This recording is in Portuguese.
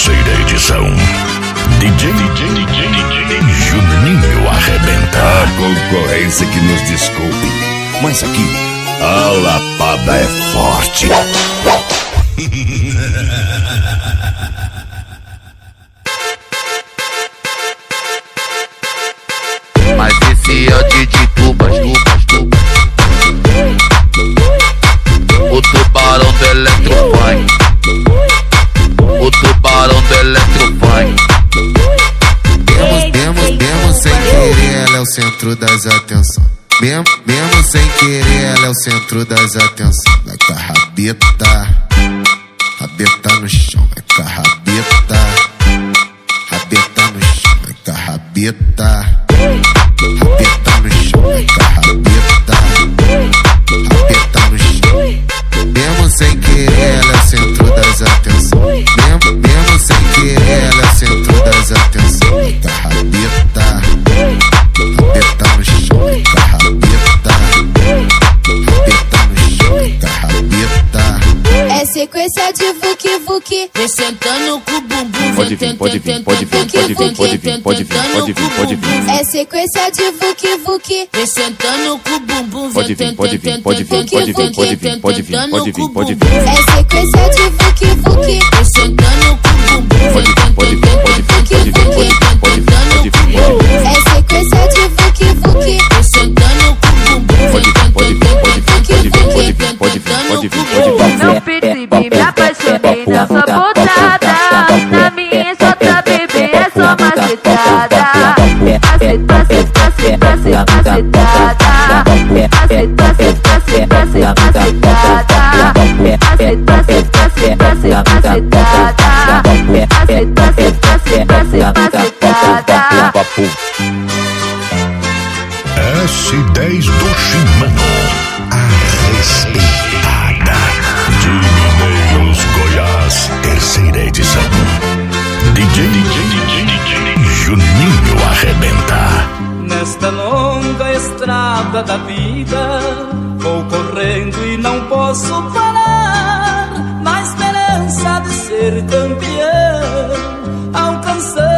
terceira edição. DJ Juninho arrebenta. A concorrência que nos desculpe, mas aqui a lapada é forte. Mas esse é o DJ Tubas. O tubarão do Electrofunk. O tubarão do Electrofunk. Mesmo sem querer, ela é o centro das atenções. Mesmo sem querer, ela é o centro das atenções. Vai com a rabeta no chão, vai com a rabeta no chão, vai com a rabeta no chão, vai com a rabeta no chão. Mesmo sem querer, ela é o centro das atenções. Mesmo sem querer, ela é o centro das atenções. Vai com a rabeta no chão, vai com a rabeta no chão, vai com a rabeta. É sequência de vuki-vuki, vem sentando com o bumbum. Pode vir. É sequência de vuki-vuki, vem sentando com o bumbum. Pode vir. É sequência de vuki-vuki, vem sentando com o bumbum. É sequência de vuki-vuki, vem sentando com o bumbum. Não percebi, me apaixonei na sua botada. Na minha solta, bebê, é só macetada. S10 do Shimano, a respeitada. De Mineiros, Goiás, terceira edição. DJ Juninho arrebenta. Nesta longa estrada da vida, vou correndo e não posso parar, na esperança de ser campeão, alcançando